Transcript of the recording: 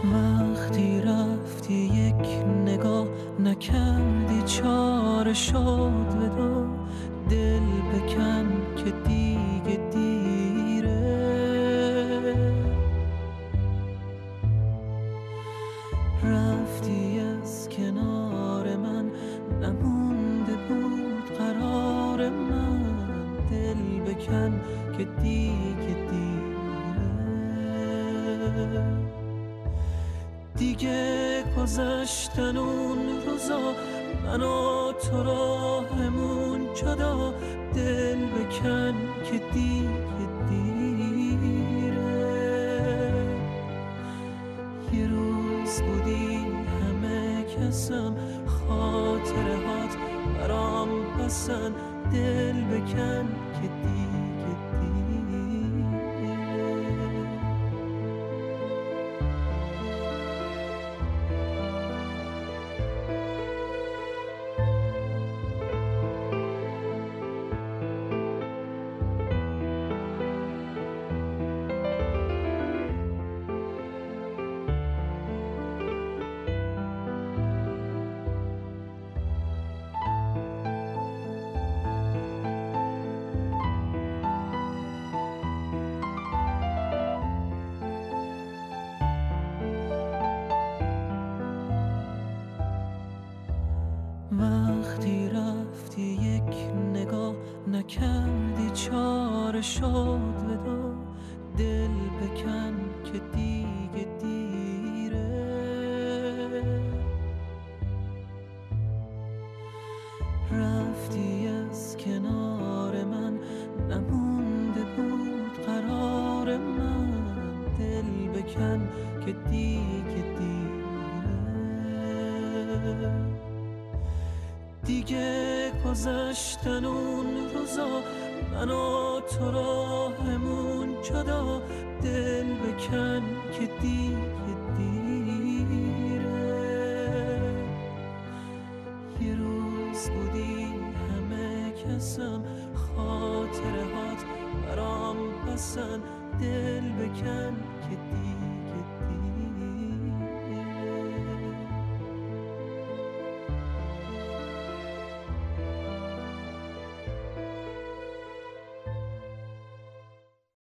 وقتی رفتی یک نگاه نکردی، چاره شد ودا. دل بکن که دیگه دیره، رفتی از کنار من، نمونده بود قرار من. دل بکن که دیگه دیره، دیگه گذشتن اون روزا، من و تو راهمون جدا. دل بکن که دیگه دیره، یه روز بودی همه کسم، خاطره هات برام پسن. دل بکن که دیگه دیره. وقتی رفتی یک نگاه نکردی، چاره شد ودا. دل بکن که دیگه دیره، رفتی از کنار من، نمونده بود قرار من. دل بکن که دیگه دیره، دیگه گذشتن اون روزا، من و تو راهمون جدا. دل بکن که دیگه دیره، یه روز بودی همه کسم، خاطره هات برام پسن. دل بکن که دیگه